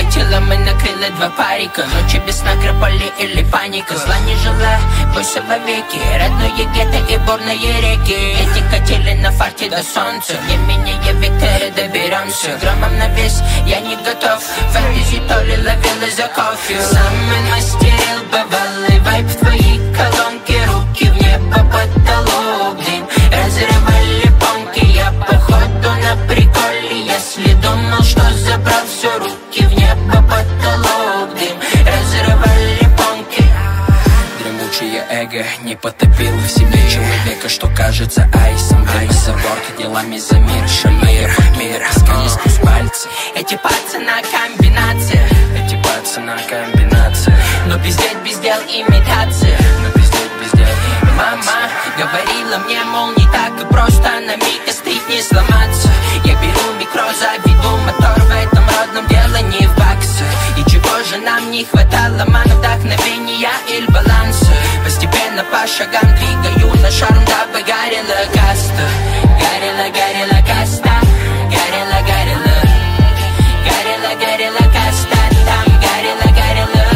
Хотела, мы накрыли два парика. Ночи без сна, крополи или паника. Зла не жила, бойся вовеки. Родное гетто и бурные реки. Эти катили на фарте до солнца. Не менее Виктория доберемся. Громом на вес я не готов. Фэнтези то ли ловил из-за кофе. Сам мастерил бывалый вайб в твои колонки. Руки в небо, потолок, дым. Разрывали помки, я походу на приколе. Если думал, что забрал все, руки в небо, потолок, дым. Разрывали помки. Дремучее эго не потопил в себе человека, что кажется айсом. Дым за борт, делами за мир, шальные мир, искали сквозь пальцы. Эти пацаны комбинация, эти пацаны комбинация. Но бездеть, без дел, имитация. Но бездеть, без дел, имитация. Мама говорила мне, мол, не так и просто на миг остыть, не сломаться. Я беру микро, заведу мотор, в этом родном дело не в баксах. И чего же нам не хватало, ман, вдохновения или баланса. Постепенно по шагам двигаю на шарм, дабы горела каста. Горела, горела каста. Горела, горела. Горела, горела каста. Там горела, горела.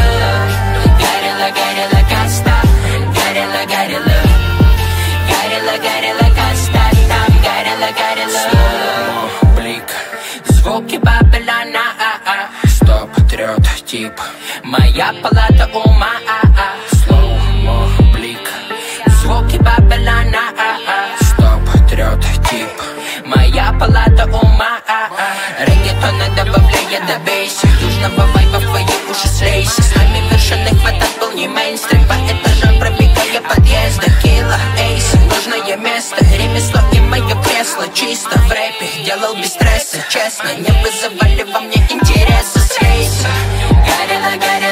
Горела, горела каста. Горела, горела. Горела, горела каста. Там горела, горела. Слоумо, блик, звуки Бабилона. Стоп, трет тип. Моя палата ума. Слоумо, блик, звуки Бабилона. Стоп, трет тип. Моя палата ума. Реггетона добавляя до бейса. Южного вайба в твои уши слейся. С нами вершины хватать был не мейнстрим. По этажам пробегая подъезда. Килла, эйс, нужное место. Ремесло и мое кресло. Чисто в рэпе, делал без стресса. Честно, не вызывали во мне интереса. Слейся. Горела, горела.